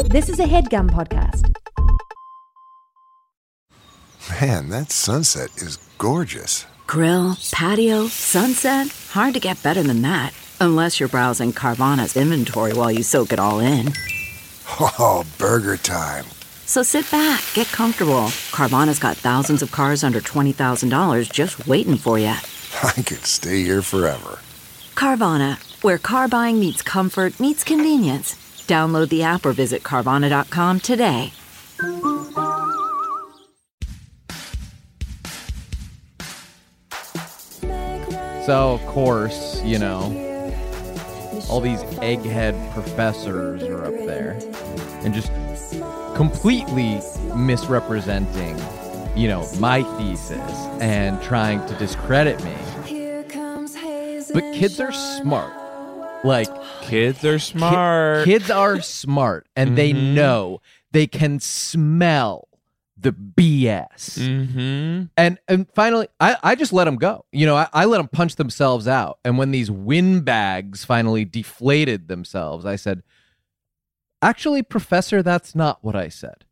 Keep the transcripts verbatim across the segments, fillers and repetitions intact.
This is a HeadGum podcast. Man, that sunset is gorgeous. Grill, patio, sunset. Hard to get better than that. Unless you're browsing Carvana's inventory while you soak it all in. Oh, burger time. So sit back, get comfortable. Carvana's got thousands of cars under twenty thousand dollars just waiting for you. I could stay here forever. Carvana, where car buying meets comfort meets convenience. Download the app or visit Carvana dot com today. So, of course, you know, all these egghead professors are up there and just completely misrepresenting, you know, my thesis and trying to discredit me. But kids are smart. Like, kids are smart. Ki- kids are smart, and mm-hmm. they know, they can smell the B S. Mm-hmm. And and finally, I, I just let them go. You know, I, I let them punch themselves out. And when these windbags finally deflated themselves, I said, actually, Professor, that's not what I said.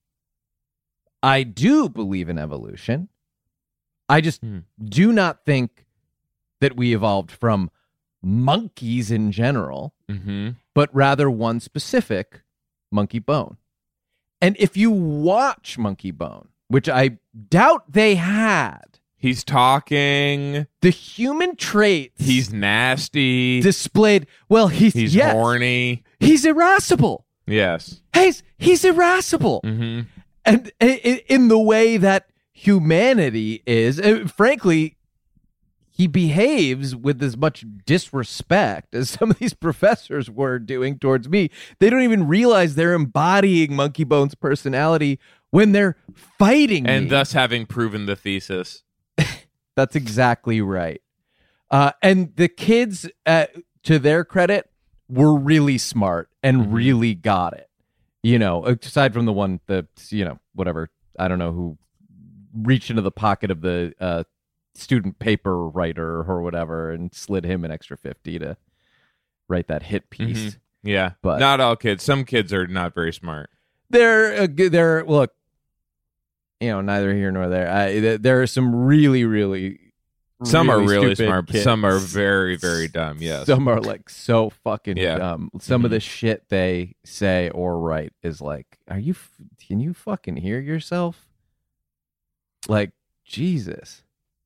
I do believe in evolution. I just mm. do not think that we evolved from monkeys in general, mm-hmm. but rather one specific monkey bone. And if you watch Monkey Bone, which I doubt they had, he's talking. The human traits. He's nasty. Displayed. Well, he's he's yes, horny. He's irascible. Yes. He's he's irascible. Mm-hmm. And in the way that humanity is, frankly, he behaves with as much disrespect as some of these professors were doing towards me. They don't even realize they're embodying Monkey Bone's personality when they're fighting and me. Thus having proven the thesis. That's exactly right. Uh, and the kids, uh, to their credit, were really smart and mm-hmm. really got it. You know, aside from the one that, you know, whatever, I don't know who reached into the pocket of the uh, student paper writer or whatever and slid him an extra fifty to write that hit piece. Mm-hmm. Yeah, but not all kids. Some kids are not very smart. They're uh, they're look, you know, neither here nor there. I, there are some really, really, some really are really smart. Kids. Some are very, very dumb. Yes, some are like so fucking yeah. dumb. Some mm-hmm. of the shit they say or write is like, are you? Can you fucking hear yourself? Like, Jesus.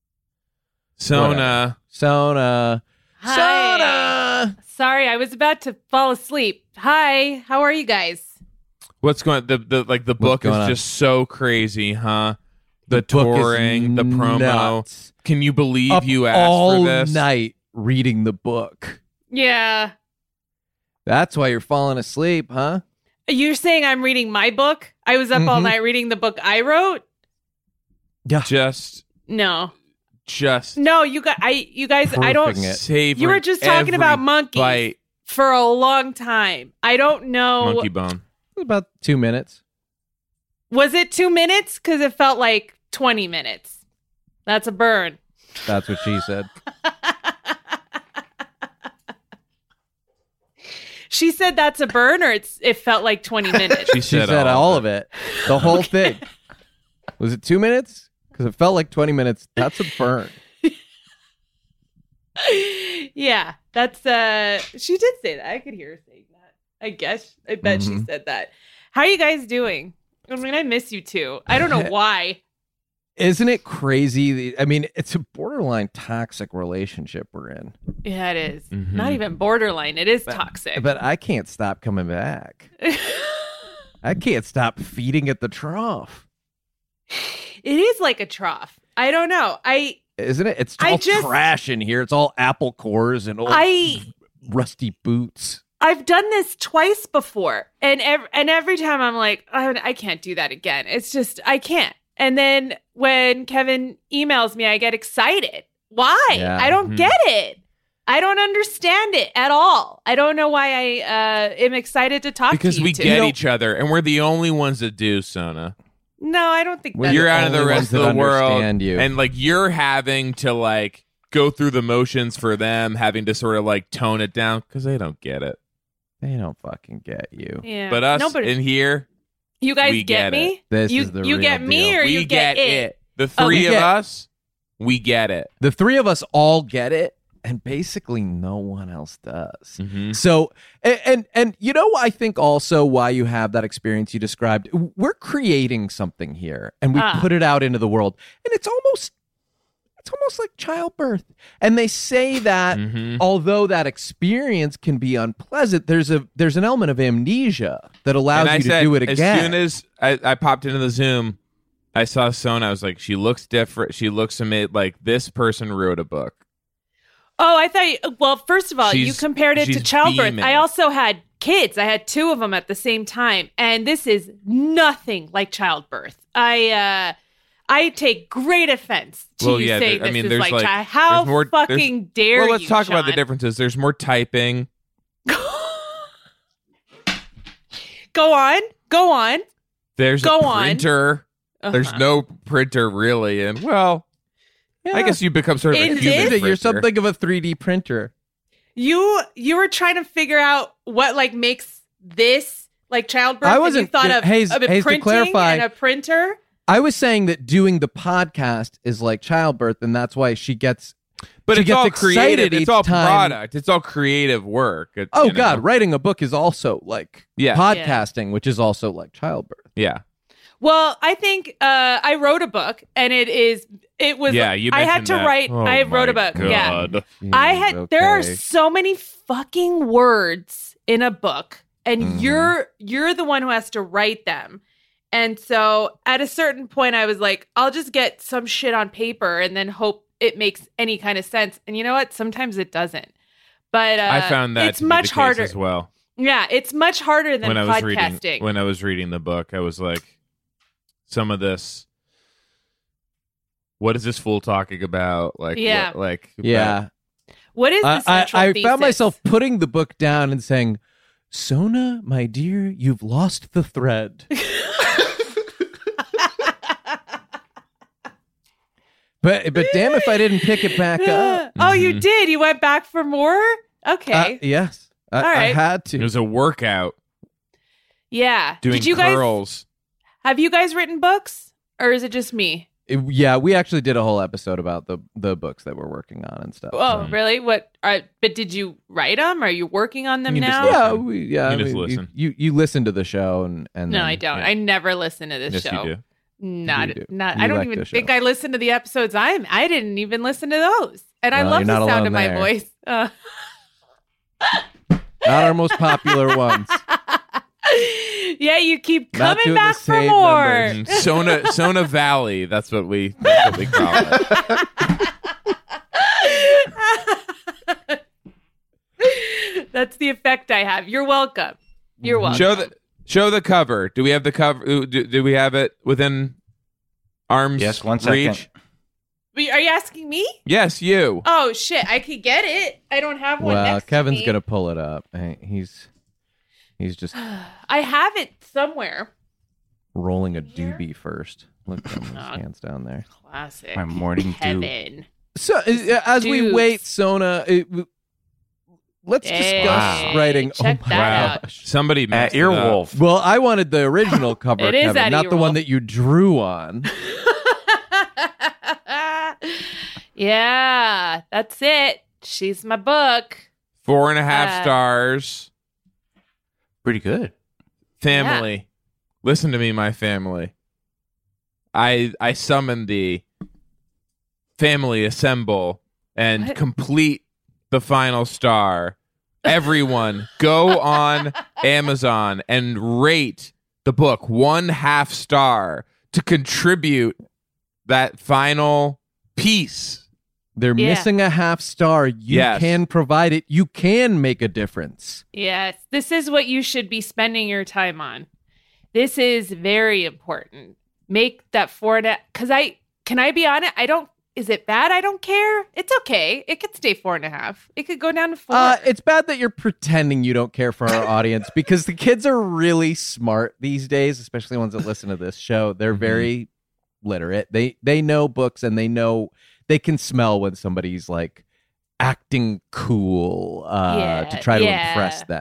Sona. Whatever. Sona. Hi. Sona. Sorry, I was about to fall asleep. Hi, how are you guys? What's going the the like the book is on? Just so crazy, huh? The, the touring, the promo. Nuts. Can you believe Up you asked all for this? night reading the book? Yeah. That's why you're falling asleep, huh? You're saying I'm reading my book? I was up mm-hmm. all night reading the book I wrote? Yeah. Just No. Just No, you guys I you guys I don't savor You were just talking about monkeys bite. for a long time. I don't know. Monkey Bone. About two minutes. Was it two minutes? Because it felt like twenty minutes. That's a burn. That's what she said. She said that's a burn, or it's it felt like twenty minutes. She She said, said all, all of of it. The whole okay. thing. Was it two minutes? Because it felt like twenty minutes. That's a burn. Yeah, that's uh she did say that. I could hear her saying that. I guess. I bet mm-hmm. she said that. How are you guys doing? I mean, I miss you too. I don't know why. Isn't it crazy? I mean, it's a borderline toxic relationship we're in. Yeah, it is. Mm-hmm. Not even borderline. It is but, toxic. But I can't stop coming back. I can't stop feeding at the trough. It is like a trough. I don't know. I Isn't it? It's I all just, trash in here. It's all apple cores and old I, rusty boots. I've done this twice before. And, ev- and every time I'm like, oh, I can't do that again. It's just, I can't. And then when Kevin emails me, I get excited. Why? Yeah. I don't Mm-hmm. get it. I don't understand it at all. I don't know why I uh, am excited to talk because to you we two. get You know, each other, and we're the only ones that do, Sona. No, I don't think We're that. You're out of the only rest ones of the that world, understand you. and like you're having to like go through the motions for them, having to sort of like tone it down because they don't get it. They don't fucking get you. Yeah. But us Nobody- in here, you guys we get, get me? it. This you is the you real get me deal. or we you get, it? The three of get- us, we get it. The three of us all get it, and basically no one else does. Mhm. So, and, and and you know, I think also why you have that experience you described. We're creating something here, and we Ah. put it out into the world, and it's almost, it's almost like childbirth. And they say that Mhm. although that experience can be unpleasant, there's a there's an element of amnesia that allows And I you to said, do it as again. soon as I, I popped into the Zoom, I saw Sona. I was like, she looks different. She looks amazing. Like, this person wrote a book. Oh, I thought. You, well, first of all, you She's- compared it to she's childbirth. beaming. I also had kids. I had two of them at the same time, and this is nothing like childbirth. I uh, I take great offense to Well, you yeah, saying there- I this mean, is there's like, like- child. How there's more- there's- fucking dare well, let's you? talk about the Sean? differences. There's more typing. Go on, go on. There's Go a on. printer. There's Uh-huh. no printer really, and well, I guess you become sort of In a this- human Is You're printer. something of a three D printer. You you were trying to figure out what like makes this like childbirth. I and wasn't- You thought of, Hayes- of a Hayes, to printing clarify- and a printer. I was saying that doing the podcast is like childbirth, and that's why she gets. But she it's gets all excited creative. each It's all time. product. It's all creative work. It- Oh you know? God, writing a book is also like Yeah. podcasting, which is also like childbirth. Yeah. Well, I think uh, I wrote a book, and it is it was. Yeah, you I had mentioned to that. write. Oh I wrote a my book. Yeah, God. I had. Mm, There are okay. so many fucking words in a book, and Mhm. you're you're the one who has to write them. And so, at a certain point, I was like, I'll just get some shit on paper, and then hope it makes any kind of sense. And you know what? Sometimes it doesn't. But uh, I found that it's to be much the case harder. as well. Yeah, it's much harder than When I was reading, podcasting. when I was reading the book, I was like, some of this. What is this fool talking about? Like, Yeah. what, like, Yeah, what is the I, I, central I thesis? found myself putting the book down and saying, "Sona, my dear, you've lost the thread." But but damn if I didn't pick it back up. Oh, you Mhm. did. You went back for more. Uh, Okay. yes, I, All I right. had it to. was a workout Yeah. doing Did you guys curls. have you guys written books, or is it just me? It- yeah, we actually did a whole episode about the the books that we're working on and stuff. Oh, so. really? What? Are, but did you write them? Are you working on them You just now? listen. Yeah, we, yeah. You just we- listen. You, you listen to the show and and No, then- I don't. yeah. I never listen to this Yes, show. you do. Not, You do. not. You I don't like even the think show. I listen to the episodes. I'm. I didn't even listen to those, and I Well, love you're the not sound alone of my there. voice. Uh, Not our most popular ones. yeah, you keep Not coming doing back the for same more. numbers. Mm, Sona Sona Valley. That's what we. That's what we call it. That's the effect I have. You're welcome. You're welcome. Show the show the cover. Do we have the cover? Do, do we have it within arm's Yes, one second. reach? Wait, Are you asking me? Yes, you. Oh shit! I could get it. I don't have one. Well, next Kevin's to me. gonna pull it up. Hey, He's he's just I have it somewhere. rolling a Here? doobie first. Look at him, his Oh. hands down there. Classic. My morning dew. Heaven. So uh, as we Dudes. wait, Sona, it, w- let's Hey, discuss Wow. writing. check oh my that out. gosh. Somebody At messed it up. Earwolf. Well, I wanted the original cover, It is Kevin, at not the Earwolf. one that you drew on. Yeah, that's it. She's my book. Four and a half Uh, stars. Pretty good. Family. Listen to me, my family. I I summon thee. Family, assemble and What? complete the final star. Everyone, go on Amazon and rate the book one half star to contribute that final piece. They're Yeah. missing a half star. You Yes. can provide it. You can make a difference. Yes, this is what you should be spending your time on. This is very important. Make that four and a because I can I be on it? I don't. Is it bad? I don't care. It's okay. It could stay four and a half. It could go down to four. Uh, it's bad that you're pretending you don't care for our audience because the kids are really smart these days, especially ones that listen to this show. They're Mhm. very literate. They they know books and they know they can smell when somebody's like acting cool uh, Yeah, to try to yeah. impress them.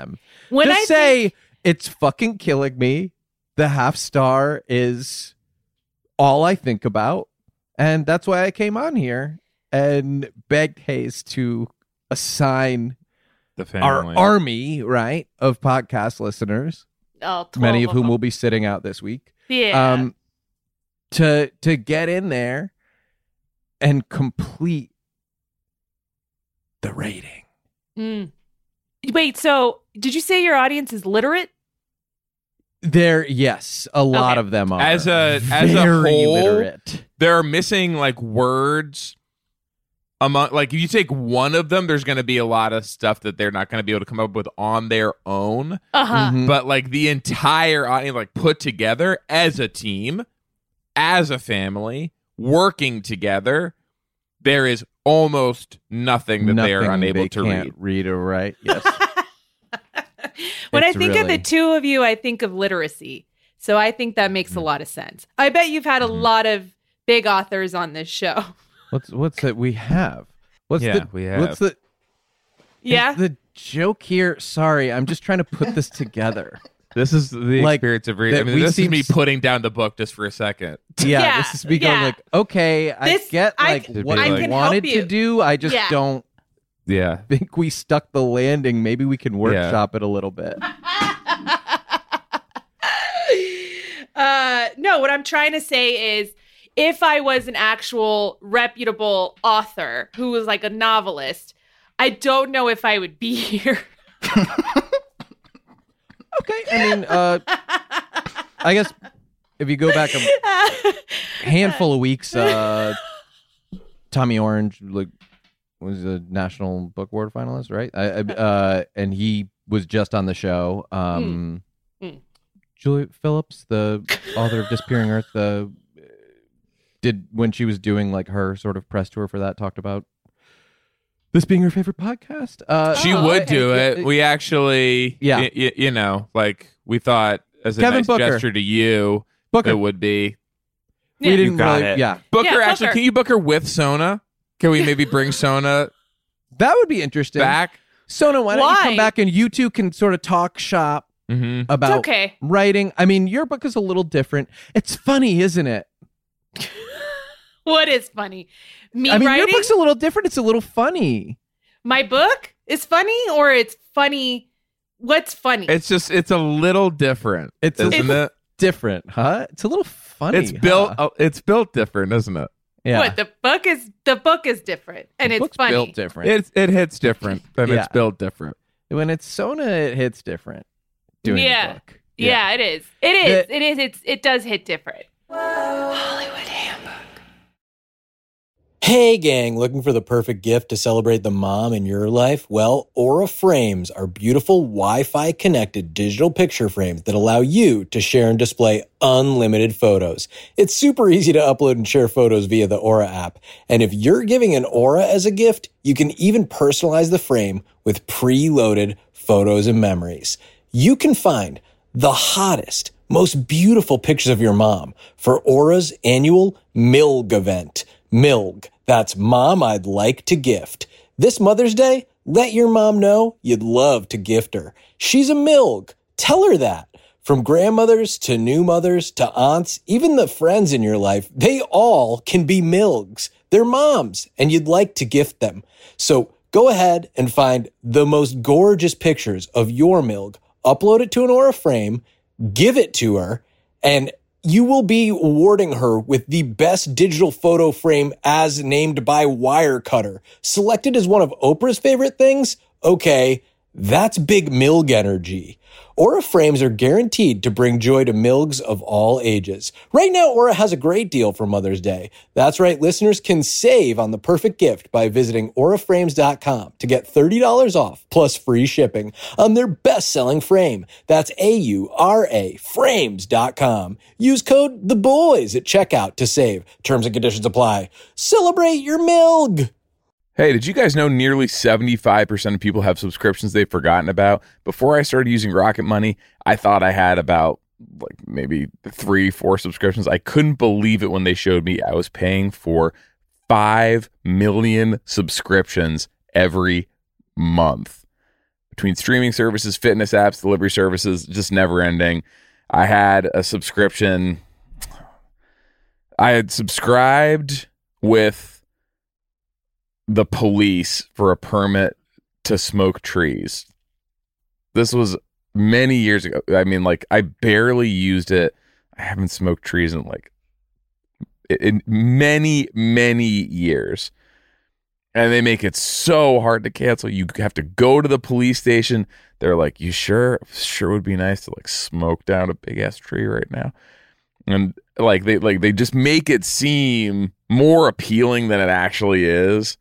When Just I say think- it's fucking killing me. The half star is all I think about, and that's why I came on here and begged Hayes to assign The our family. army, right, of podcast listeners, oh, twelve many of whom them. will be sitting out this week, Yeah. um, to to get in there and complete the rating. Mm. Wait, so did you say your audience is literate? There, yes, a lot Okay. of them are As a- as a very whole, literate. There are missing like words among like if you take one of them, there's going to be a lot of stuff that they're not going to be able to come up with on their own. Uh-huh. Mhm. But like the entire audience, like put together as a team, as a family, working together, there is almost nothing that they are Nothing unable they to can't read. read or write. Yes. When It's I think of really- the two of you, I think of literacy. So I think that makes a Mm. lot of sense. I bet you've had a Mm-hmm. lot of big authors on this show. What's what's that we have? What's Yeah, the we have. What's the Yeah. is the joke here? Sorry, I'm just trying to put this together. This is the Like, experience of reading. I that mean, we this seem is me s- putting down the book just for a second. Yeah, Yeah, this is me going yeah. like, okay, I This- get I- like I what I can wanted help you. to do. I just Yeah. don't Yeah. think we stuck the landing. Maybe we can workshop it a little bit. Uh, no, what I'm trying to say is if I was an actual reputable author who was like a novelist, I don't know if I would be here. Okay, I mean, uh, I guess if you go back a handful of weeks, uh, Tommy Orange like was a National Book Award finalist, right? I, I, uh, and he was just on the show. Um, Mm. Mm. Julia Phillips, the author of Disappearing Earth, uh, did when she was doing like her sort of press tour for that, talked about this being her favorite podcast. Uh, She Oh, would okay. do it. We actually, Yeah. y- y- you know, like we thought as a Kevin nice Booker. gesture to you, Booker. it would be. we Yeah. didn't You got really, it. yeah. Booker, Yeah, actually, Booker. can you book her with Sona? Can we maybe bring Sona That would be interesting. back? Sona, why don't you Why? come back and you two can sort of talk shop Mm-hmm. about It's okay. writing. I mean, your book is a little different. It's funny, isn't it? What is funny? Me I mean, writing? your book's a little different. It's a little funny. My book is funny or it's funny? What's funny? It's just, it's a little different, It's a- isn't it? Different, huh? It's a little funny. It's built, huh? oh, it's built different, isn't it? Yeah. What the book is the book is different and The it's book's funny. built different. It's it hits different, and Yeah. it's built different. When it's Sona, it hits different. Doing Yeah. the book. Yeah. it is. It is. The- it is. It's it does hit different. Hey gang, looking for the perfect gift to celebrate the mom in your life? Well, Aura Frames are beautiful Wi-Fi connected digital picture frames that allow you to share and display unlimited photos. It's super easy to upload and share photos via the Aura app. And if you're giving an Aura as a gift, you can even personalize the frame with preloaded photos and memories. You can find the hottest, most beautiful pictures of your mom for Aura's annual M I L G event. M I L G. That's Mom I'd Like to Gift. This Mother's Day, let your mom know you'd love to gift her. She's a M I L G. Tell her that. From grandmothers to new mothers to aunts, even the friends in your life, they all can be M I L Gs. They're moms, and you'd like to gift them. So go ahead and find the most gorgeous pictures of your M I L G, upload it to an Aura frame, give it to her, and you will be awarding her with the best digital photo frame as named by Wirecutter. Selected as one of Oprah's favorite things? Okay, that's big M I L G energy. Aura frames are guaranteed to bring joy to M I L Gs of all ages. Right now, Aura has a great deal for Mother's Day. That's right, listeners can save on the perfect gift by visiting aura frames dot com to get thirty dollars off plus free shipping on their best-selling frame. That's A U R A frames dot com. Use code THEBOYS at checkout to save. Terms and conditions apply. Celebrate your M I L G! Hey, did you guys know nearly seventy-five percent of people have subscriptions they've forgotten about? Before I started using Rocket Money, I thought I had about like maybe three, four subscriptions. I couldn't believe it when they showed me I was paying for five million subscriptions every month. between streaming services, fitness apps, delivery services, just never ending. I had a subscription. I had subscribed with the police for a permit to smoke trees. This was many years ago. I mean, like, I barely used it. I haven't smoked trees in like in many, many years. And they make it so hard to cancel. You have to go to the police station. They're like, you sure? Sure would be nice to like smoke down a big ass tree right now. And like they like they just make it seem more appealing than it actually is.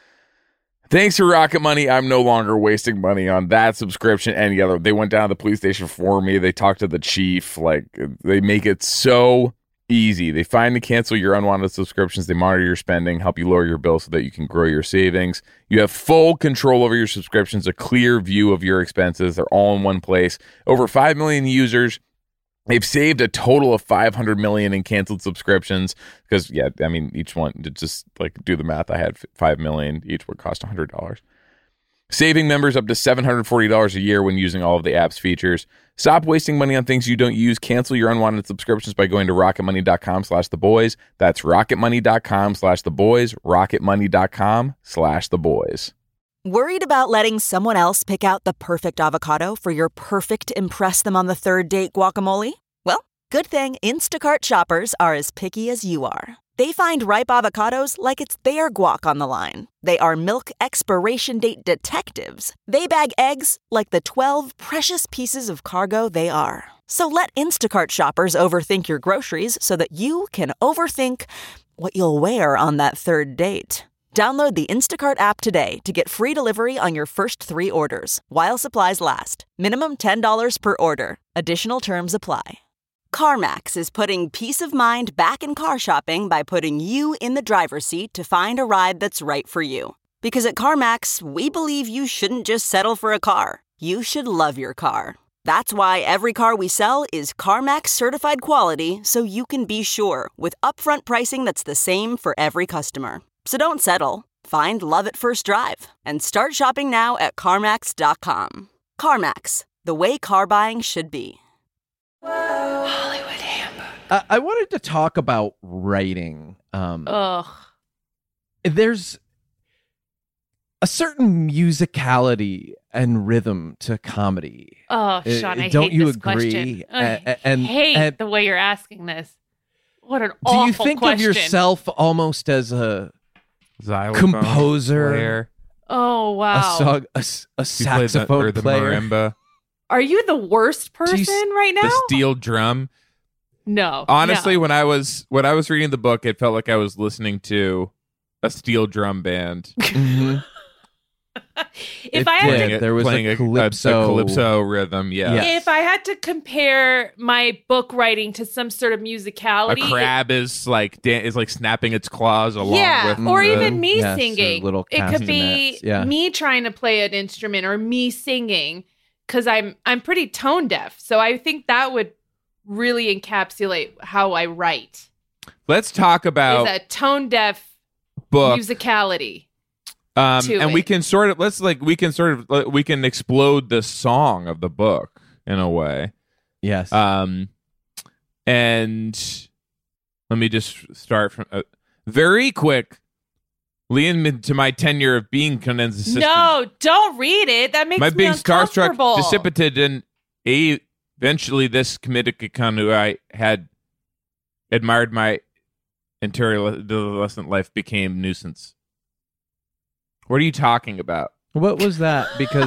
Thanks to Rocket Money, I'm no longer wasting money on that subscription. Any other, they went down to the police station for me. They talked to the chief. Like, they make it so easy. They find and cancel your unwanted subscriptions. They monitor your spending, help you lower your bill so that you can grow your savings. You have full control over your subscriptions, a clear view of your expenses. They're all in one place. Over five million users. They've saved a total of five hundred million in canceled subscriptions because, yeah, I mean, each one, to just like do the math, I had five million. Each would cost one hundred dollars. Saving members up to seven hundred forty dollars a year when using all of the app's features. Stop wasting money on things you don't use. Cancel your unwanted subscriptions by going to rocketmoney.com slash the boys. That's rocketmoney.com slash the boys. rocketmoney.com slash the boys. Worried about letting someone else pick out the perfect avocado for your perfect impress them on the third date guacamole? Well, good thing Instacart shoppers are as picky as you are. They find ripe avocados like it's their guac on the line. They are milk expiration date detectives. They bag eggs like the twelve precious pieces of cargo they are. So let Instacart shoppers overthink your groceries so that you can overthink what you'll wear on that third date. Download the Instacart app today to get free delivery on your first three orders, while supplies last. Minimum ten dollars per order. Additional terms apply. CarMax is putting peace of mind back in car shopping by putting you in the driver's seat to find a ride that's right for you. Because at CarMax, we believe you shouldn't just settle for a car. You should love your car. That's why every car we sell is CarMax certified quality, so you can be sure with upfront pricing that's the same for every customer. So don't settle. Find love at first drive and start shopping now at CarMax dot com. CarMax, the way car buying should be. Hollywood Handbook. I, I wanted to talk about writing. Um, Ugh. There's a certain musicality and rhythm to comedy. Oh, Sean, I Don't hate you this agree? question. I And- and- hate and- the way you're asking this. What an Do awful you think question. of yourself almost as a Xylophone composer, player. Oh, wow. a, song, a, s- a You play the- saxophone or the player? marimba, Are you the worst person Do you s- right now? the steel drum. No. Honestly, no. when I was when I was reading the book, it felt like I was listening to a steel drum band. Mhm. if it I had did. to, There was a playing calypso- a, calypso rhythm. Yeah, Yeah. if I had to compare my book writing to some sort of a musicality, crab is like dan- is like snapping its claws along yeah, with or the- even me Yes, or singing. little It could be castanets, yeah. me trying to play an instrument or me singing because I'm I'm pretty tone deaf. So I think that would really encapsulate how I write. Let's talk about Is a tone deaf book. musicality. Um, to and we it. can sort of let's like we can sort of like, we can explode the song of the book in a way. Yes. Um, and let me just start from uh, very quick. Leading to my tenure of being Conan's assistant. No, don't read it. That makes my me being starstruck, uncomfortable. dissipated, and a- eventually this comedic con who I had admired my entire adolescent life became nuisance. What are you talking about? What was that? Because,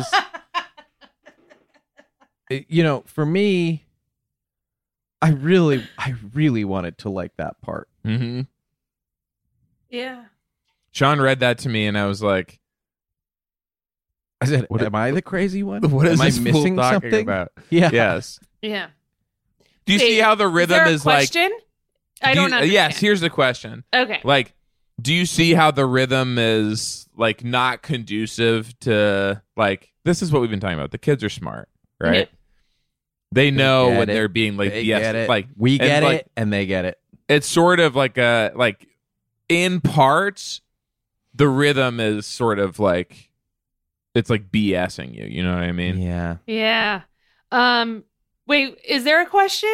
it- you know, for me, I really, I really wanted to like that part. Mm-hmm. Yeah. Sean read that to me, and I was like, I said, What- "Am I the crazy one? "What is Am I this fool missing talking something?" about?" Yeah. Yes. Yeah. Do you Wait, see how the rhythm is, there a is like? question? I do don't you- understand. Yes. Here's the question. Okay. Like, do you see how the rhythm is like not conducive to like this is what we've been talking about. The kids are smart, right? Yeah. They know get when it. they're being like They yes, get it. like we and, get like, it, and they get it. It's sort of like a like in parts, the rhythm is sort of like it's like BSing you. You know what I mean? Yeah. Yeah. Um. Wait, is there a question?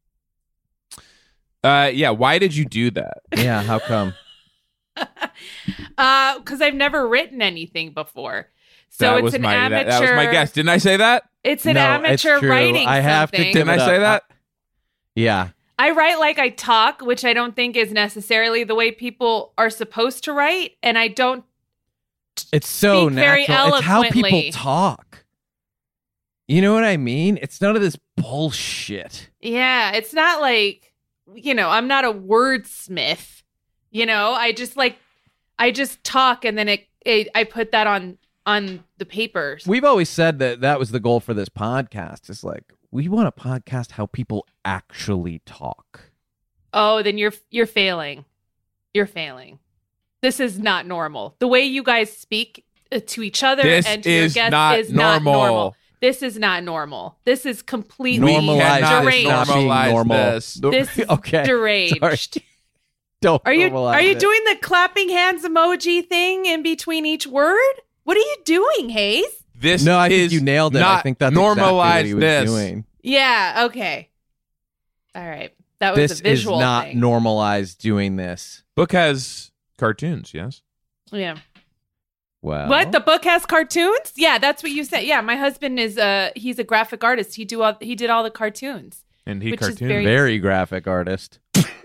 Uh. Yeah. Why did you do that? Yeah. How come? uh, because I've never written anything before. So that it's was an my amateur. that, that was my guess. Didn't I say that? It's an No, amateur it's true. writing. I have to something. give Didn't it I say up. that? Yeah. I write like I talk, which I don't think is necessarily the way people are supposed to write, and I don't. It's so Speak very natural. It's how people eloquently. talk. You know what I mean? It's none of this bullshit. Yeah, it's not like, you know, I'm not a wordsmith. You know, I just like, I just talk, and then it, it I put that on on the papers. We've always said that that was the goal for this podcast. It's like, we want to podcast how people actually talk. Oh, then you're you're failing. You're failing. This is not normal. The way you guys speak uh, to each other This and to your is guests not is not normal. normal. This is not normal. This is completely Normalize cannot this deranged. not being normalize normal. this. This is okay. deranged. Sorry. Don't Are you normalize are you it. doing the clapping hands emoji thing in between each word? What are you doing, Hayes? This No, I think is you nailed it. Not I think that's normalize exactly what he was this. doing. Yeah, okay. All right. That was This a visual is not thing. normalized doing this. Book has cartoons. Yes. Yeah. Well, What? The book has cartoons? Yeah, that's what you said. Yeah, my husband is uh he's a graphic artist. He do all, he did all the cartoons. And he Which is cartoons. very- very graphic artist.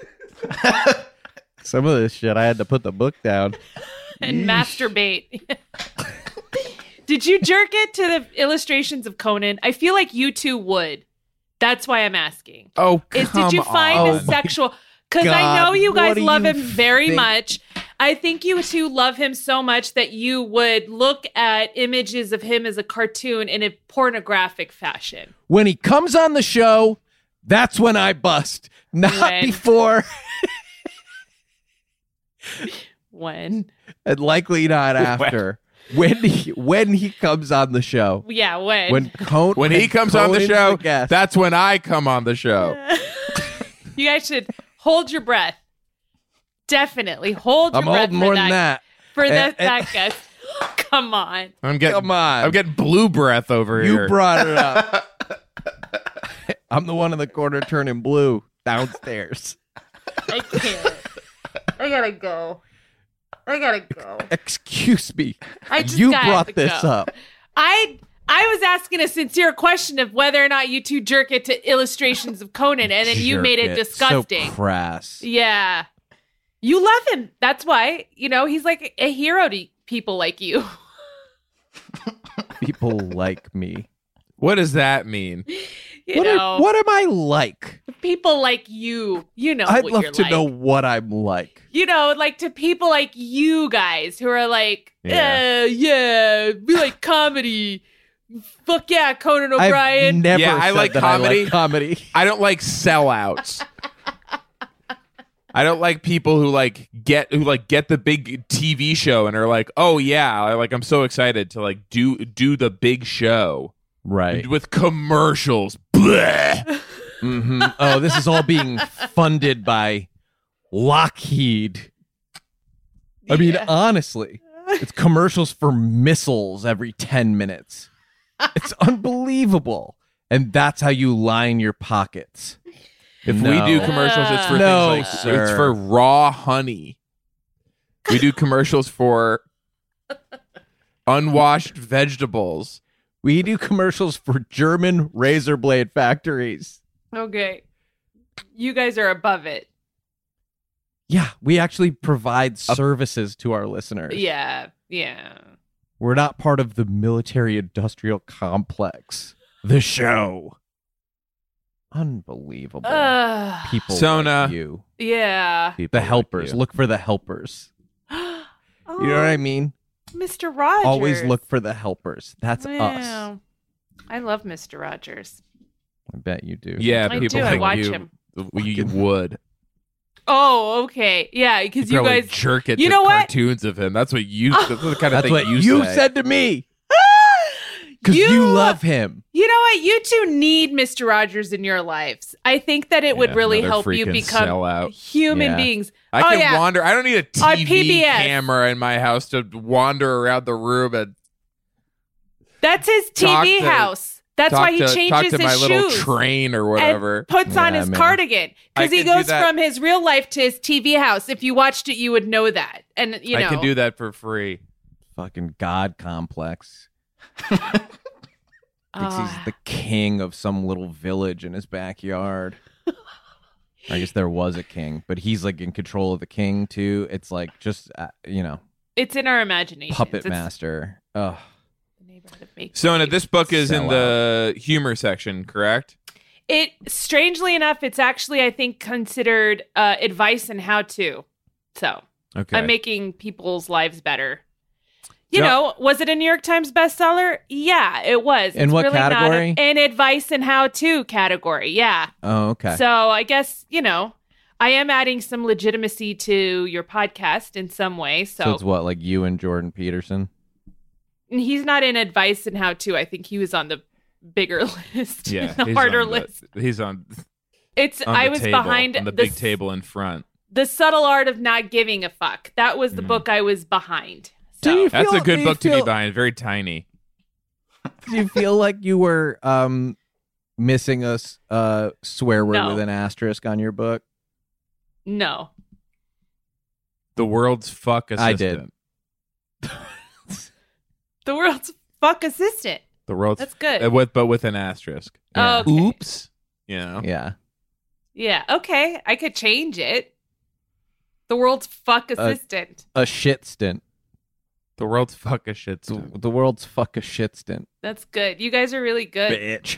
Some of this shit, I had to put the book down. And masturbate. Did you jerk it to the illustrations of Conan? I feel like you two would. That's why I'm asking. Oh, Is come did you find on. the sexual? Because I God, know you what guys do love you him very think? much. I think you two love him so much that you would look at images of him as a cartoon in a pornographic fashion. When he comes on the show, that's when I bust. Not When? before, When? and likely not after. When he when he comes on the show. Yeah, when? When Con- When he comes on the Conan's show, guest. that's when I come on the show. You guys should hold your breath. Definitely hold your I'm breath holding for more that, than that. for And- that, and- that guest. Come on. I'm getting Come on. I'm getting blue breath over You here. brought it up. I'm the one in the corner turning blue downstairs. I can't. I gotta go. I gotta go. Excuse me. I just you gotta brought this go. up. I I was asking a sincere question of whether or not you two jerk it to illustrations of Conan, and then you Jerk made it it. disgusting. So crass. Yeah. You love him. That's why, you know, he's like a hero to people like you. People like me. What does that mean? You What, know, are, what am I like? people like you. You know I'd what love you're to like. know what I'm like. You know, like to people like you guys who are like, Yeah. yeah, yeah, we like comedy. Fuck yeah, Conan O'Brien. I've never Yeah, I said like that comedy. I like comedy. I don't like sellouts. I don't like people who like get who like get the big T V show and are like, "Oh yeah, I, like I'm so excited to like do do the big show." Right. With commercials. Blech. hmm Oh, this is all being funded by Lockheed. I mean, Yeah. honestly, it's commercials for missiles every ten minutes. It's unbelievable. And that's how you line your pockets. If No. we do commercials, it's for No, things like sir. it's for raw honey. We do commercials for unwashed vegetables. We do commercials for German razor blade factories. Okay. You guys are above it. Yeah, we actually provide services to our listeners. Yeah. Yeah. We're not part of the military industrial complex. The show. Unbelievable. Uh, People Sona. like you. yeah. People The like helpers. you. Look for the helpers. Oh, You know what I mean? Mister Rogers. Always look for the helpers. That's us. Wow. I love Mister Rogers. I bet you do. Yeah, I people do. I like watch you, him. You would. Oh, okay. Yeah, because you Probably guys. jerk it You to know what? cartoons of him. That's what you. That's the kind of That's thing what you, you say. said to me. Because you, You- love him. You know what? You two need Mister Rogers in your lives. I think that it would Yeah, really another help you freaking become sellout. human Yeah. beings. I oh, can yeah. wander. I don't need a On T V P B S. camera in my house to wander around the room and That's his T V Talk to- house. That's talk why he to, changes talk to his my shoes. little train or whatever. And puts on Yeah, his man. cardigan I because he can do goes that. from his real life to his T V house. If you watched it, you would know that. And you know, I can do that for free. Fucking God complex. Thinks Ah. he's the king of some little village in his backyard. I guess there was a king, but he's like in control of the king too. It's like just uh, you know, It's in our imagination. puppet it's master. Ugh. The neighborhood of make Sona, this book is in Sell the humor section, correct? It strangely enough, it's actually I think considered uh, advice and how to. So Okay. I'm making people's lives better. You Yep. know, was it a New York Times bestseller? Yeah, it was. In It's what really not category? a- An advice and how to category. Yeah. Oh, okay. So I guess, you know, I am adding some legitimacy to your podcast in some way. So, so it's what, like you and Jordan Peterson? he's not in advice and how to. I think he was on the bigger list, yeah, the he's harder on the- list. he's on, It's on I the was table, behind on the the big s- table in front. The Subtle Art of Not Giving a Fuck. That was the Mhm. book I was behind. Do So you That's feel- a good do you book to feel- be behind. Very tiny. Do you feel like you were um missing a s- uh, swear word No. with an asterisk on your book? no. The world's fuck assistant. I did. The world's fuck assistant. The world's That's good. uh, with but with an asterisk. Oh, okay. Oops. You know. Yeah. Yeah, okay. I could change it. The world's fuck assistant. A shit stint. The world's fuck a shit. The, the world's fuck a shit stint. That's good. You guys are really good. Bitch.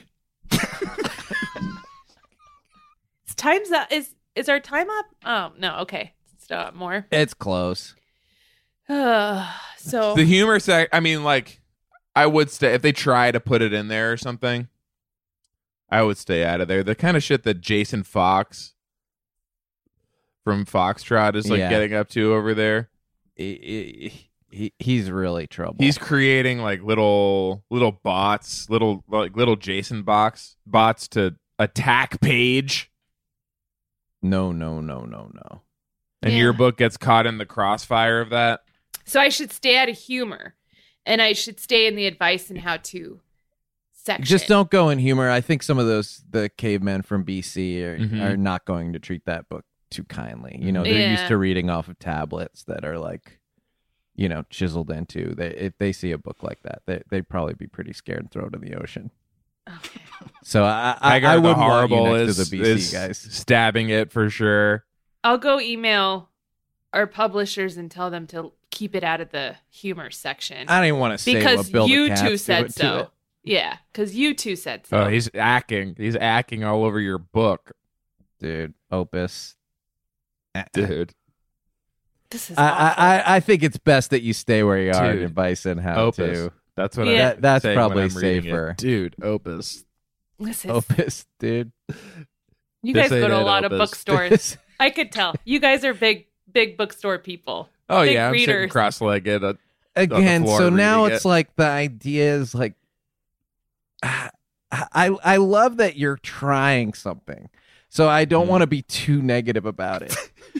It's time's up. Is is our time up? Oh no. Okay. Stop more. It's close. Uh, so The humor sec. I mean, like, I would stay if they try to put it in there or something. I would stay out of there. The kind of shit that Jason Fox from Foxtrot is like Yeah. getting up to over there. He, he, he's really trouble. He's creating like little little bots, little like little Jason box bots to attack Paige. no, no, no, no, no. And Yeah. your book gets caught in the crossfire of that. so I should stay out of humor, and I should stay in the advice and how to section. Just don't go in humor. I think some of those the cavemen from B C are, Mhm. are not going to treat that book too kindly. You know, they're Yeah. used to reading off of tablets that are like, you know, chiseled into. They if they see a book like that, they they'd probably be pretty scared and throw it in the ocean. Okay. So I I, Hagar I the wouldn't want you Horrible next is, to the B C is guys. stabbing it for sure. I'll go email our publishers and tell them to keep it out of the humor section I don't even want to say because what Bill you the two Cat's said doing to so. it. Yeah, because you two said so. Oh, he's acting. He's acting all over your book, Dude, Opus. dude. This is I, awful. I I- I think it's best that you stay where you are Dude. in advice and how Opus. to. That's what Yeah. I'm That, that's saying probably when I'm reading it. safer. dude. Opus. This is, Opus, dude. you This guys go ain't to a it, lot of Opus. bookstores. I could tell. You guys are big, big bookstore people. Oh Big yeah, I'm sitting readers. cross-legged. Uh, Again, floor so now reading it's it. like the idea is like I I love that you're trying something. So I don't Mm. want to be too negative about it.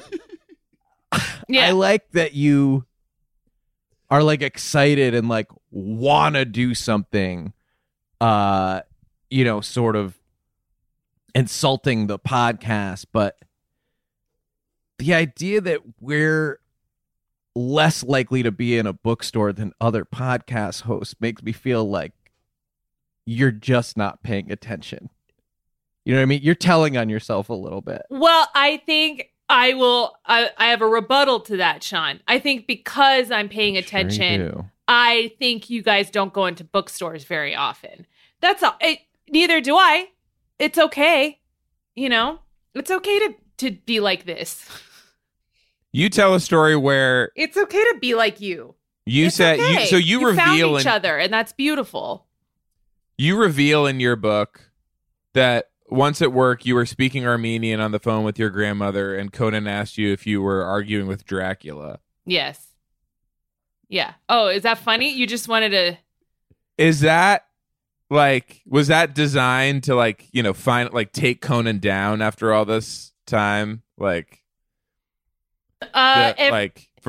Yeah. I like that you are like excited and like want to do something uh you know, sort of insulting the podcast, but the idea that we're less likely to be in a bookstore than other podcast hosts makes me feel like you're just not paying attention. You know what I mean? You're telling on yourself a little bit. Well, I think I will. I, I have a rebuttal to that, Sean. I think because I'm paying attention, Sure you do. I think you guys don't go into bookstores very often. That's all. It, neither do I. It's okay. You know, it's okay to to be like this. you tell a story where It's okay to be like you. you It's said okay. you so you, found reveal each in, other, and that's beautiful. you reveal in your book that once at work you were speaking Armenian on the phone with your grandmother, and Conan asked you if you were arguing with Dracula. Yes. Yeah. Oh, is that funny? You just wanted to. Is that like was that designed to like you know find like take Conan down after all this time like Uh, that, if- like for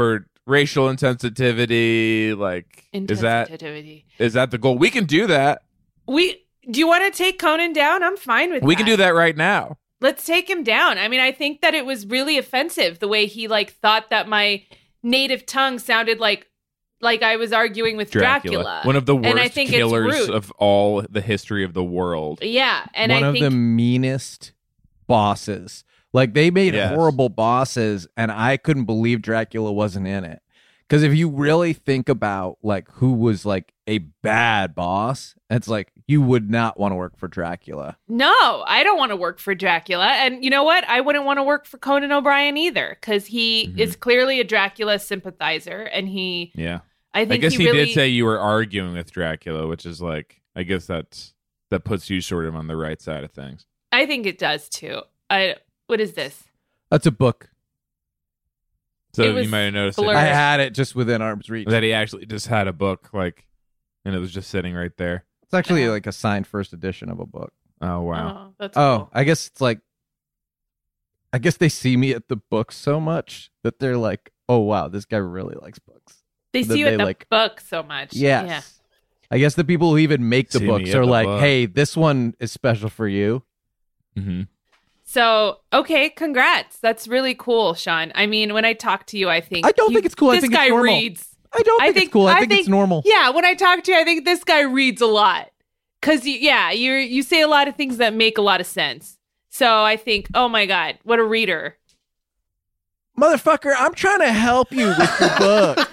racial insensitivity. Like, is that Insensitivity. is that the goal? We can do that. We do you want to take Conan down? I'm fine with We that. can do that right now. Let's take him down. I mean, I think that it was really offensive the way he like thought that my native tongue sounded like like I was arguing with Dracula, Dracula. one of the And I worst think it's killers rude. of all the history of the world. Yeah, and One I of think the meanest bosses. Like, they made Yes. horrible bosses, and I couldn't believe Dracula wasn't in it. Because if you really think about like who was like a bad boss, it's like you would not want to work for Dracula. no, I don't want to work for Dracula. And you know what? I wouldn't want to work for Conan O'Brien either, because he Mhm. is clearly a Dracula sympathizer, and he. Yeah. I I think guess he, he, really. did say you were arguing with Dracula, which is like, I guess that's that puts you sort of on the right side of things. I think it does too. I. What is this? That's a book. So It you was might have noticed blurry. it, I had it just within arm's reach. that he actually just had a book, like, and it was just sitting right there. It's actually Oh. like a signed first edition of a book. Oh wow! Oh, that's Oh, cool. I guess it's like, I guess they see me at the book so much that they're like, oh, wow, this guy really likes books. They that see you they, at the like- book so much. Yes. Yeah. I guess the people who even make the See me books at are the like, book. hey, this one is special for you. Mm-hmm. So, okay, congrats. That's really cool, Sean. I mean, when I talk to you, I think I don't you- think it's cool. I This think it's guy normal. reads. I don't I think, think it's cool. I, think, it's normal. Yeah, when I talk to you, I think this guy reads a lot. Cause you, yeah, you you say a lot of things that make a lot of sense. So I think, oh my god, what a reader! Motherfucker, I'm trying to help you with your book.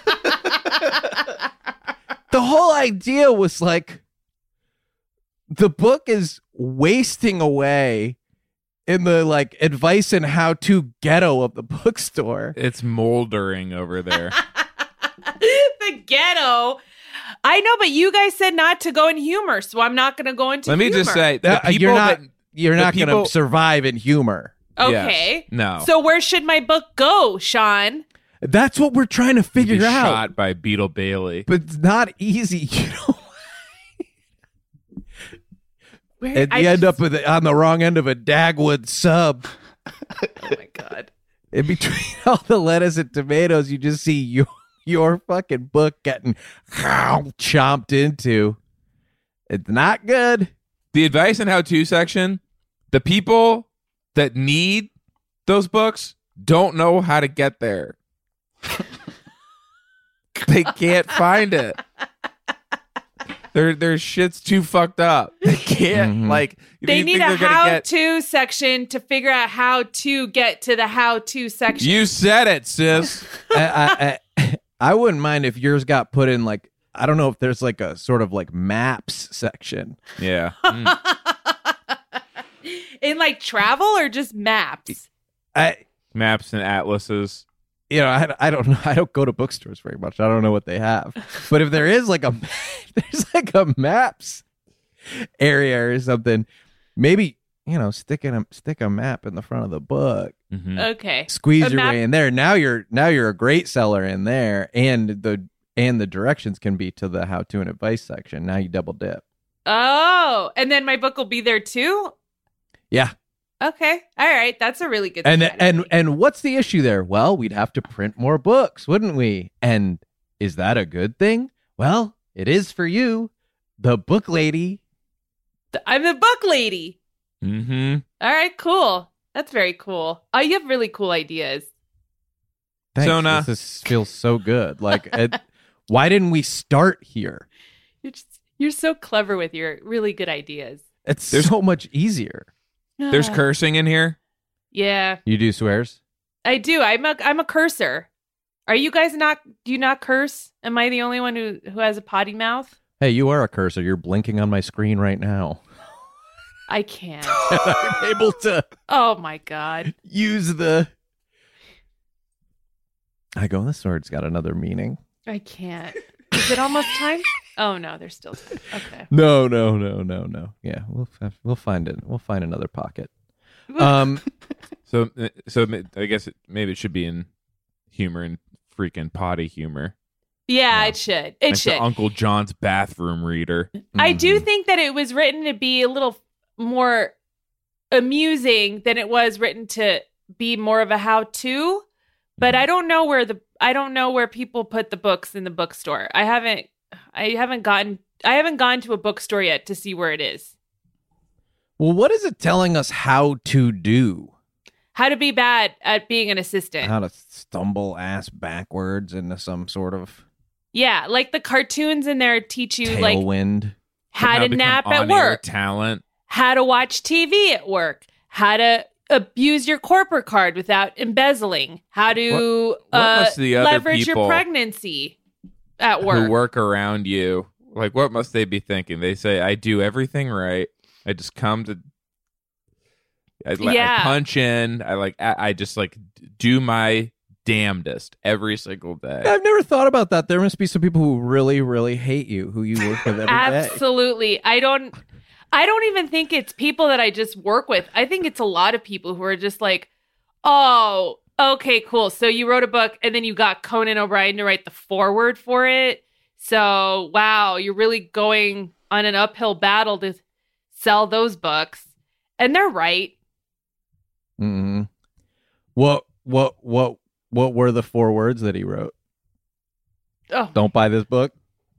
The whole idea was like, the book is wasting away in the like advice and how to ghetto of the bookstore. It's moldering over there. The ghetto. I know, but you guys said not to go in humor, so I'm not going to go into. Let me humor. just say, the Uh, people you're not. that, You're the not going people- to survive in humor. Okay. Yes. No. So where should my book go, Sean? That's what we're trying to You'd figure be out. shot by Beetle Bailey. But it's not easy, you know. Where, And I you end just- up with it on the wrong end of a Dagwood sub. Oh my god. In between all the lettuce and tomatoes, you just see your your fucking book getting chomped into. It's not good. The advice and how-to section, the people that need those books don't know how to get there. They can't find it. Their their shit's too fucked up. They can't Mhm. like. do They you need think a they're gonna get- how-to section to figure out how to get to the how-to section. You said it, sis. I, I, I, I wouldn't mind if yours got put in like, I don't know if there's like a sort of like maps section. Yeah. Mm. In like travel or just maps? I, Maps and atlases. you know, I, I don't know. I don't go to bookstores very much. I don't know what they have. But if there is like a, there's like a maps area or something, maybe, you know, stick in a, stick a map in the front of the book. Mhm. Okay. Squeeze A your map- way in there. Now you're now you're a great seller in there, and the and the directions can be to the how to and advice section. Now you double dip. Oh, and then my book will be there too? Yeah. Okay. All right. That's a really good And strategy. and and what's the issue there? Well, we'd have to print more books, wouldn't we? And is that a good thing? Well, it is for you, the book lady. I'm the book lady. Mm-hmm. All right, cool. That's very cool. Oh, you have really cool ideas. Thanks. Sona. This is, feels so good. Like, it, why didn't we start here? You're just, you're so clever with your really good ideas. It's There's- so much easier. There's Ah. cursing in here. Yeah, You do swears? I do. I'm a I'm a cursor. Are you guys not? Do you not curse? Am I the only one who who has a potty mouth? Hey, you are a cursor. You're blinking on my screen right now. I can't. I'm able to Oh my god. use the. I go, this sword's got another meaning. I can't. Is it almost time? Oh no, there's still time. Okay. No, no, no, no, no. Yeah, we'll f- we'll find it. We'll find another pocket. Um, So, uh, so I guess it, maybe it should be in humor and freaking potty humor. Yeah, Yeah. it should. It Like should. the Uncle John's bathroom reader. I do mhm. think that it was written to be a little more amusing than it was written to be more of a how-to. But I don't know where the I don't know where people put the books in the bookstore. I haven't I haven't gotten I haven't gone to a bookstore yet to see where it is. Well, what is it telling us how to do? How to be bad at being an assistant. How to stumble ass backwards into some sort of Yeah, like the cartoons in there teach you like tailwind. how to become nap at on-air work, talent. how to watch T V at work, how to abuse your corporate card without embezzling, how to What- what uh, must the other leverage your people pregnancy at work. Who work around you. Like, what must they be thinking? They say, I do everything right. I just come to... I, like, Yeah. I punch in. I like. I, I just like do my damnedest every single day. I've never thought about that. There must be some people who really, really hate you, who you work with every day. Absolutely. I don't I don't even think it's people that I just work with. I think it's a lot of people who are just like, "Oh, okay, cool. So you wrote a book and then you got Conan O'Brien to write the foreword for it. So, wow, you're really going on an uphill battle to sell those books." And they're right. Mm-hmm. What, what, what, what were the four words that he wrote? Oh. Don't buy this book.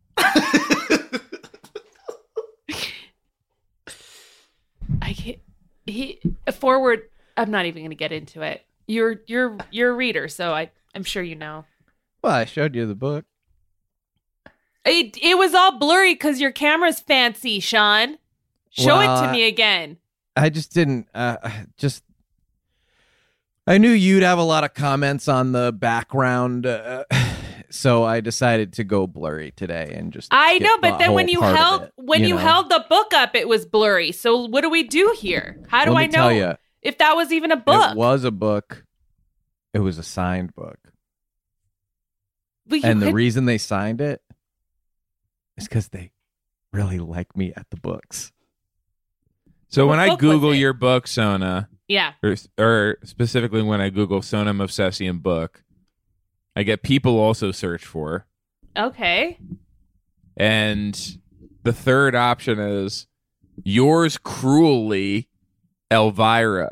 I can't. He a forward. I'm not even going to get into it. You're you're you're a reader, so I I'm sure you know. Well, I showed you the book. It it was all blurry because your camera's fancy, Sean. Show Well, it to me again. I just didn't. Uh, just. I knew you'd have a lot of comments on the background, uh, so I decided to go blurry today and just. I skip know, the but then when whole you part of held it, when you, know? held the book up, it was blurry. So what do we do here? How do Let I me tell know ya, if that was even a book? It was a book. It was a signed book. But you And the could- reason they signed it is because they really like me at the books. So What when I book was Google it? your book, Sona, yeah. or, or specifically when I Google Sona Movsesian book, I get people also search for. Okay. And the third option is yours cruelly, Elvira.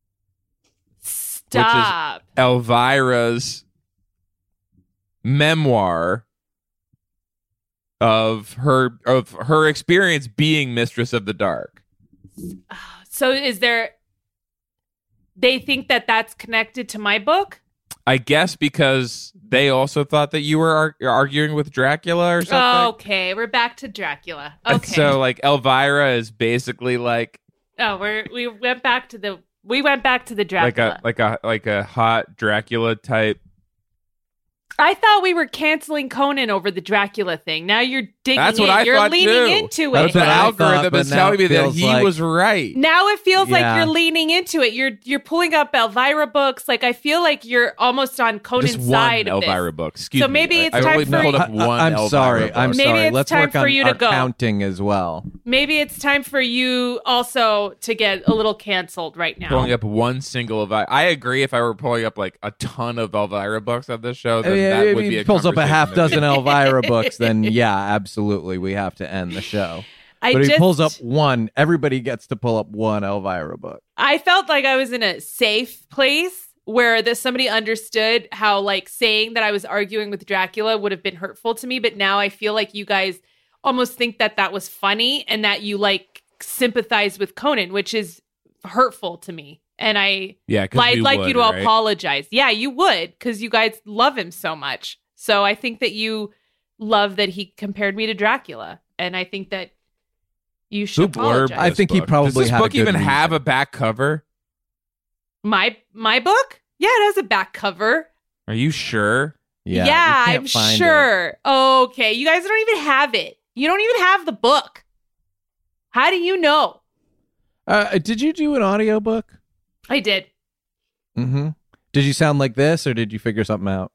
Stop. Elvira's memoir of her of her experience being Mistress of the Dark. So is there? They think that that's connected to my book. I guess because they also thought that you were ar- arguing with Dracula or something. Okay, we're back to Dracula. And Okay. so like Elvira is basically like oh, we're we went back to the we went back to the like Dracula. a like a like a hot Dracula type. I thought we were canceling Conan over the Dracula thing. Now you're digging That's in. what I you're thought leaning too. into That's it. what I algorithm thought, but is now telling it me that feels he like- was right. Now it feels like Yeah. you're leaning into it. You're you're pulling up Elvira books. Like I feel like you're almost on Conan's Just one side of Elvira this. book. Excuse So me. maybe I- it's I time only for pulled you- up one I, am Elvira sorry. book. I'm Maybe sorry. it's Let's time work for on you to our go. counting as well. Maybe it's time for you also to get a little canceled right now. Pulling up one single Elvira. I agree. If I were pulling up like a ton of Elvira books on this show, then I mean, that if would he be a pulls up a half conversation dozen that- Elvira books, then yeah, absolutely, we have to end the show. I But if just, he pulls up one, everybody gets to pull up one Elvira book. I felt like I was in a safe place where this somebody understood how like saying that I was arguing with Dracula would have been hurtful to me, but now I feel like you guys almost think that that was funny and that you like sympathize with Conan, which is hurtful to me. And I Yeah, 'cause I'd we like would, you to right? apologize. Yeah, you would, because you guys love him so much. So I think that you love that he compared me to Dracula, and I think that you should Who blurbed apologize. I this think he book? probably Does this had a book good even have reason. a back cover? My my book? Yeah, it has a back cover. Are you sure? Yeah, Yeah, we can't I'm find it. sure. Okay, you guys don't even have it. You don't even have the book. How do you know? Uh, did you do an audiobook? I did. Mm-hmm. Did you sound like this, or did you figure something out?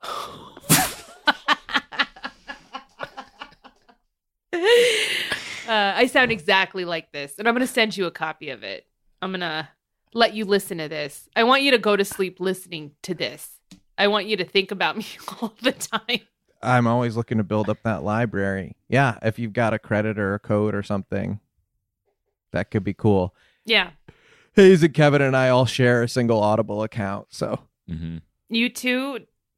Uh, I sound exactly like this, and I'm going to send you a copy of it. I'm going to let you listen to this. I want you to go to sleep listening to this. I want you to think about me all the time. I'm always looking to build up that library. Yeah, if you've got a credit or a code or something, that could be cool. Yeah. Hayes and Kevin and I all share a single Audible account, so Mm-hmm. You two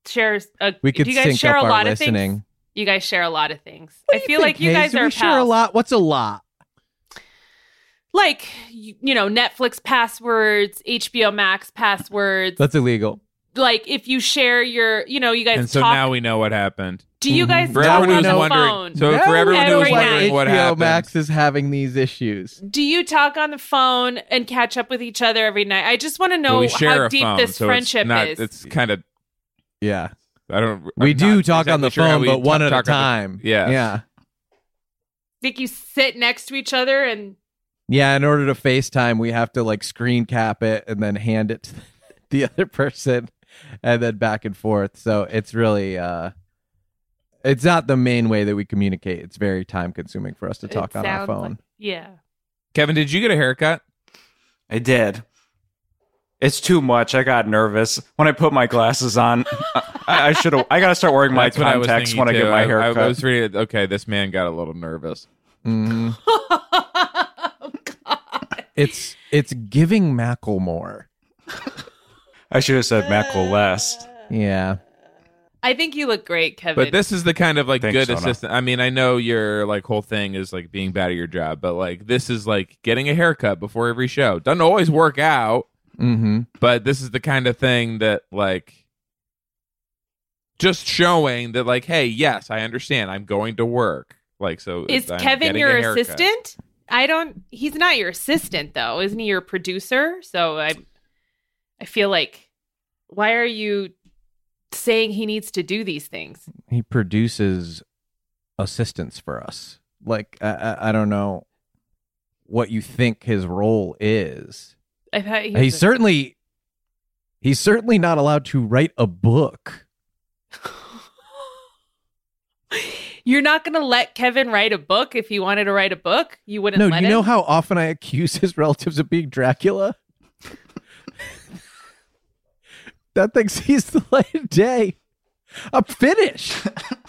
share? A, We could do you guys sync share up a our lot listening. of things? You guys share a lot of things. What I do feel think, like you Hayes? guys Do are we share a pals. lot. What's a lot? Like, you, you know, Netflix passwords, H B O Max passwords. That's illegal. Like, if you share your, you know, you guys And so talk. now we know what happened. do you guys For talk everyone on who's the wondering, phone? so Now for we everyone know who's why wondering what H B O happened, Max is having these issues. Do you talk on the phone and catch up with each other every night? I just want to know well, we share how a deep phone, this so friendship it's not, is. It's kind of Yeah. I don't. We I'm do not talk on exactly the sure how phone, we but one ta- at a talk on the- time. yeah, Yeah. Think you sit next to each other and Yeah, in order to FaceTime, we have to like screen cap it and then hand it to the other person and then back and forth. So it's really uh it's not the main way that we communicate. It's very time consuming for us to talk it on our sounds phone. like- yeah. Kevin, did you get a haircut? I did. It's too much. I got nervous when I put my glasses on. I, I should have. I gotta start wearing my That's what I was contacts thinking when I too. get my I, haircut. I was really okay. This man got a little nervous. Mhm. Oh, God. It's it's giving Macklemore. I should have said Mackle less. Yeah. I think you look great, Kevin. But this is the kind of like Thanks, good Sona. assistant. I mean, I know your like whole thing is like being bad at your job, but like this is like getting a haircut before every show. Doesn't always work out, Mm-hmm. but this is the kind of thing that like just showing that like, hey, yes, I understand. I'm going to work. Like, so is I'm Kevin getting your a haircut. assistant? I don't. He's not your assistant though, isn't he? Your producer. So I, I feel like, why are you saying he needs to do these things? He produces assistants for us. Like I, I, I don't know what you think his role is. I thought he He's was a- certainly he's certainly not allowed to write a book. You're not going to let Kevin write a book if he wanted to write a book? You wouldn't No, let you him? know how often I accuse his relatives of being Dracula? That thing sees the light of day. I'm finished.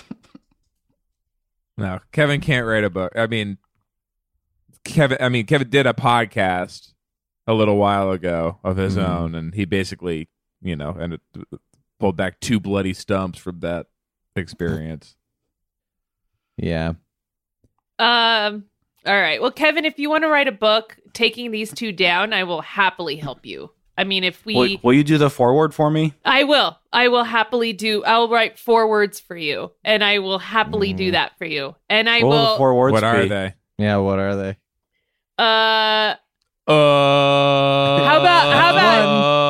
No, Kevin can't write a book. I mean, Kevin. I mean, Kevin did a podcast a little while ago of his Mhm. own, and he basically, you know, and it pulled back two bloody stumps from that experience. Yeah. Um. All right. Well, Kevin, if you want to write a book, taking these two down, I will happily help you. I mean, if we, Will, will you do the forward for me? I will, I will happily do. I'll write four words for you, and I will happily do that for you. And I What will the will. four words What are be? they? Yeah, what are they? Uh. Uh, How about- how about-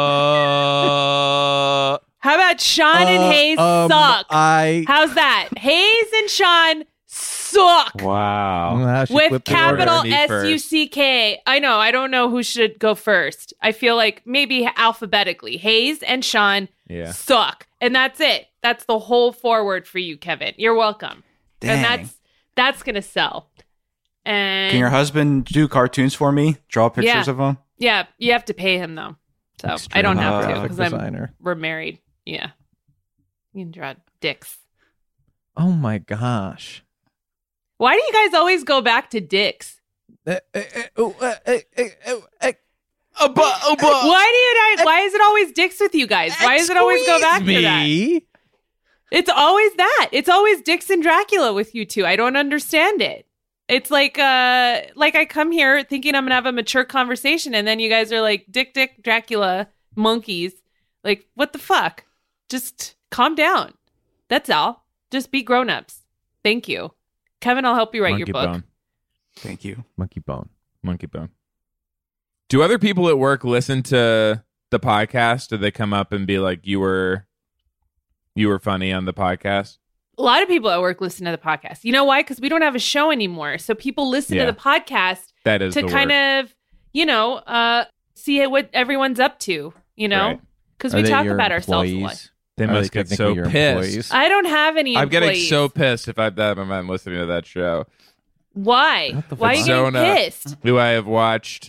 Uh, How about Sean and Uh, Hayes um, suck? I How's that? Hayes and Sean suck. Wow. Well, she With flipped the capital order. Me S first. U C K. I know. I don't know who should go first. I feel like maybe alphabetically. Hayes and Sean yeah. suck. And that's it. That's the whole forward for you, Kevin. You're welcome. Dang. And that's that's going to sell. And Can your husband do cartoons for me? Draw pictures Yeah. of them? yeah, you have to pay him though. So I Extreme don't have to graphic because I'm designer. we're married. Yeah. You can draw dicks. Oh my gosh. Why do you guys always go back to dicks? Uh, uh, uh, oh, uh, uh, uh, uh, uh, Why do you not, why is it always dicks with you guys? Why does it always go back to that? me. It's always that. It's always Dicks and Dracula with you two. I don't understand it. It's like uh like I come here thinking I'm gonna have a mature conversation, and then you guys are like Dick Dick Dracula monkeys. Like, what the fuck? Just calm down. That's all. Just be grown-ups. Thank you. Kevin, I'll help you write Monkey your book. bone. Thank you. Monkey bone. Monkey bone. Do other people at work listen to the podcast? Do they come up and be like, "You were, you were funny on the podcast"? A lot of people at work listen to the podcast. You know why? Because we don't have a show anymore. So people listen Yeah. to the podcast That is to the kind word. of, you know, uh, see what everyone's up to, you know? Right. Because Are we they talk your about ourselves a lot. employees? They Are must they get so technically your pissed. employees? I don't have any I'm getting employees. so pissed if I've that I'm listening to that show. Why? What the Why are you fuck? getting Zona. pissed? Who I have watched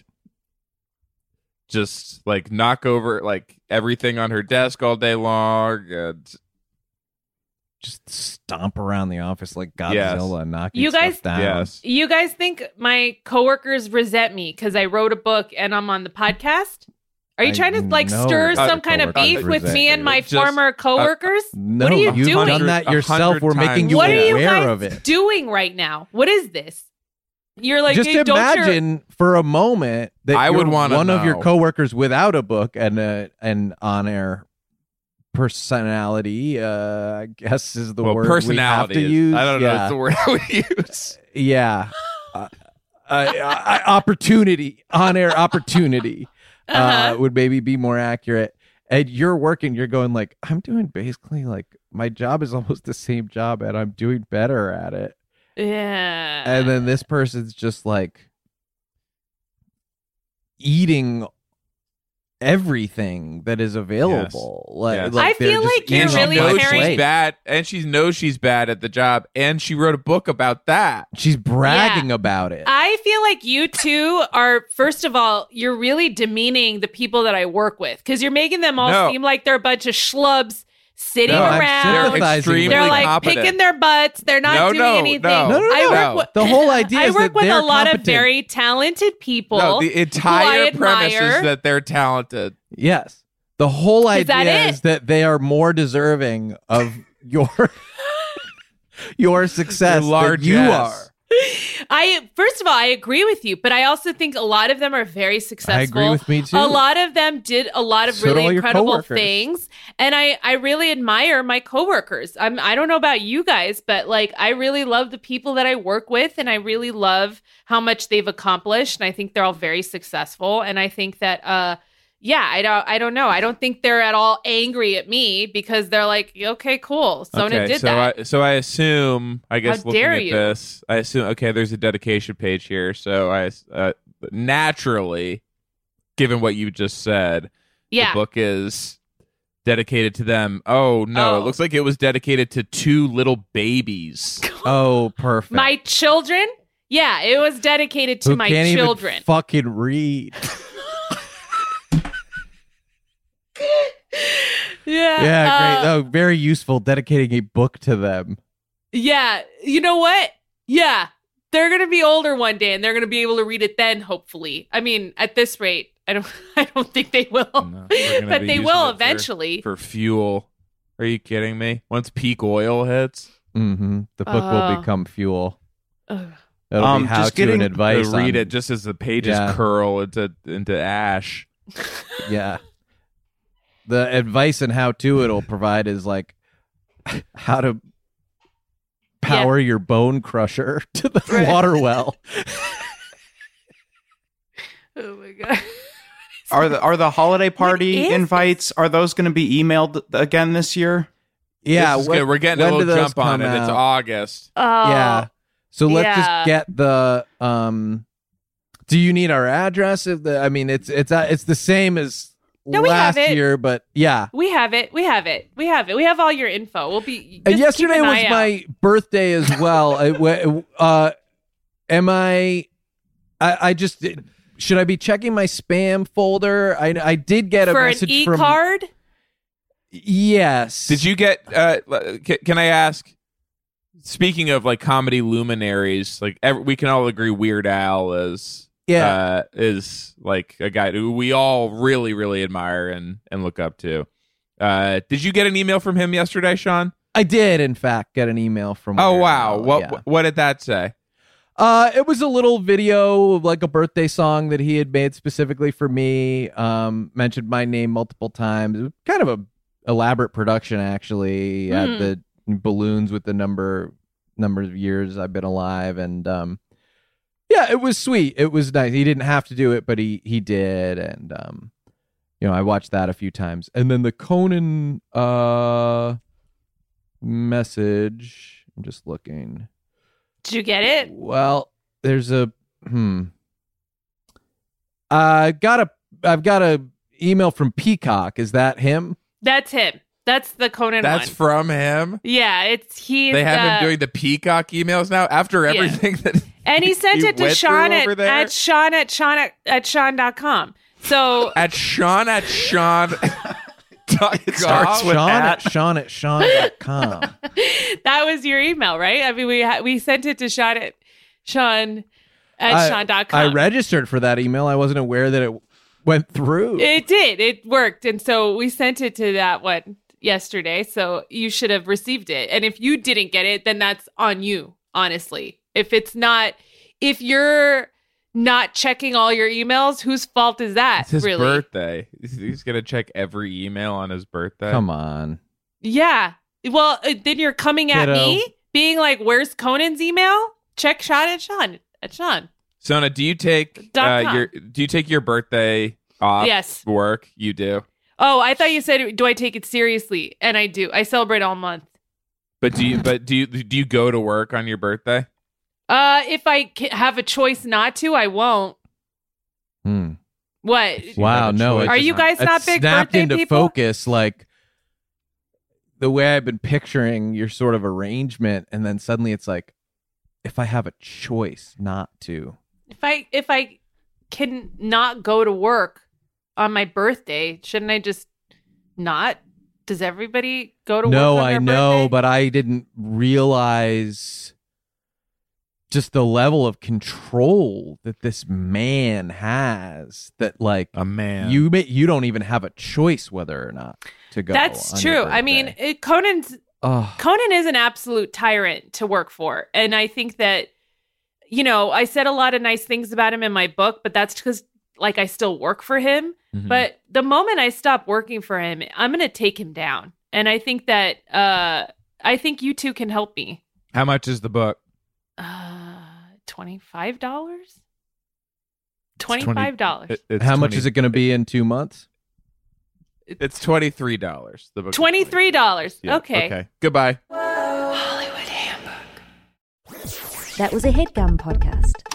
just like knock over like everything on her desk all day long. And Just stomp around the office like Godzilla, Yes. knocking You guys- stuff down. yes, You guys think my coworkers resent me because I wrote a book and I'm on the podcast? Are you I trying to like know stir other some kind of beef coworkers with that me and do my it. Just, former coworkers? No, what are you you've doing? done that A yourself. hundred We're making times. you What are you aware guys of it. doing right now? What is this? You're like, Just hey, don't your- imagine for a moment that I you're would wanna one of your know. coworkers without a book and a, an on-air personality. Uh, I guess is the well, word personality we have to is- use. I don't know. Yeah. It's the word I would use. Yeah. Uh, uh, uh, opportunity, on-air opportunity uh, Uh-huh. would maybe be more accurate. And you're working, you're going like, I'm doing basically like my job is almost the same job and I'm doing better at it. Yeah. And then this person's just like eating everything that is available. Like, Yes. like I they're feel just like you're And she really knows comparing- she's bad, and she knows she's bad at the job, and she wrote a book about that. She's bragging about it. I feel like you two are, first of all, you're really demeaning the people that I work with because you're making them all No. seem like they're a bunch of schlubs sitting No, I'm around. sympathizing They're extremely They're like competent. picking their butts. They're not No, doing no, anything. no. No, no, I no. work with, The whole idea I is work that with they're a lot competent. of very talented people. No, the who I entire premise admire. is that they're talented. Yes. The whole Is that idea it? is that they are more deserving of your your success Your large than you ass. are. I first of all, I agree with you, but I also think a lot of them are very successful. I agree with me too. A lot of them did a lot of So do all really your incredible coworkers. things, and I I really admire my coworkers. I'm I don't know about you guys, but like I really love the people that I work with, and I really love how much they've accomplished, and I think they're all very successful, and I think that uh yeah, I don't I don't know. I don't think they're at all angry at me because they're like, okay, cool. Sona okay, did so that. I so I assume I guess How looking dare at you. this, I assume okay, there's a dedication page here. So I uh, naturally, given what you just said, yeah. the book is dedicated to them. Oh no, Oh. it looks like it was dedicated to two little babies. Oh, perfect. My children? Yeah, it was dedicated to Who my can't children. even fucking read. yeah. Yeah, uh, great. Oh, very useful. Dedicating a book to them. Yeah. You know what? Yeah. They're going to be older one day and they're going to be able to read it then, hopefully. I mean, at this rate, I don't I don't think they will. No, we're gonna but be they using will it for- eventually. for fuel. Are you kidding me? Once peak oil hits, Mm-hmm. The book Oh. will become fuel. Ugh. It'll Um, be how just to and getting- advice. to read on- it just as the pages Yeah. curl into into ash. Yeah. The advice and how to it'll provide is like how to power your bone crusher to the Right. water well. Oh my god. Are the are the holiday party is invites? Are those going to be emailed again this year? Yeah, This is what- good. We're getting a when do little those jump on come it. It's out? August. Oh. Yeah. So let's yeah. just get the um do you need our address of the I mean it's it's uh, it's the same as No, we last have it. year, but yeah. We have it. We have it. We have it. We have all your info. We'll be And just keep yesterday an was eye out. my birthday as well. I, w- uh, am I, I? I just should I be checking my spam folder? I I did get a for an message e from. card. Yes. Did you get? Uh, can, can I ask? Speaking of like comedy luminaries, like every, we can all agree Weird Al is Yeah. uh, is like a guy who we all really really admire and and look up to. Uh, did you get an email from him yesterday, Sean? I did, in fact, get an email from. Oh Weird wow! Al, What yeah. what did that say? Uh, it was a little video of like a birthday song that he had made specifically for me. Um, mentioned my name multiple times. It was kind of a elaborate production, actually. Had Mhm. the balloons with the number number of years I've been alive, and um, yeah, it was sweet. It was nice. He didn't have to do it, but he he did, and um, you know, I watched that a few times, and then the Conan uh message. I'm just looking. Did you get it? Well, there's a hmm. I got a I've got a email from Peacock. Is that him? That's him. That's the Conan That's one. from him. Yeah, it's he's. They have uh, him doing the Peacock emails now after everything that. and he sent he it to went Sean through at, over there? at Sean at Sean at, at Sean dot com. So At Sean at Sean. dot It starts com. with Sean at. at Sean at Sean dot com. that was your email, right? I mean, we ha- we sent it to Sean at Sean at I- Sean dot com. I registered for that email. I wasn't aware that it went through. It did. It worked. And so we sent it to that one yesterday. So you should have received it. And if you didn't get it, then that's on you, honestly. If it's not, if you're not checking all your emails, whose fault is that? It's his really? birthday. He's going to check every email on his birthday. Come on. Yeah. Well, uh, then you're coming at Kiddo. me, being like, "Where's Conan's email?" Check Sean at Sean at Sean. Sona, do you take Dot uh, com. your do you take your birthday off Yes. work? You do. Oh, I thought you said, "Do I take it seriously?" And I do. I celebrate all month. But do you but do you do you go to work on your birthday? Uh, if I ca- have a choice not to, I won't. Hmm. What? Wow, have a no. choice it Are to you not- guys it not big snapped birthday into people? focus, like the way I've been picturing your sort of arrangement, and then suddenly it's like, if I have a choice not to. If I if I can not go to work on my birthday, shouldn't I just not? Does everybody go to No, work on I their know, birthday? but I didn't realize just the level of control that this man has. That like A man. you may, you don't even have a choice whether or not to go. That's on your true. I mean, birthday. it, Conan's Ugh. Conan is an absolute tyrant to work for. And I think that, you know, I said a lot of nice things about him in my book, but that's because, like, I still work for him. Mhm. But the moment I stop working for him, I'm going to take him down. And I think that, uh, I think you two can help me. How much is the book? Uh, twenty-five dollars? twenty-five dollars. It- it's How much twenty is it going to be in two months? It's twenty-three dollars. The book. is twenty-three dollars. Yeah, Okay. Okay. Goodbye. That was a HeadGum podcast.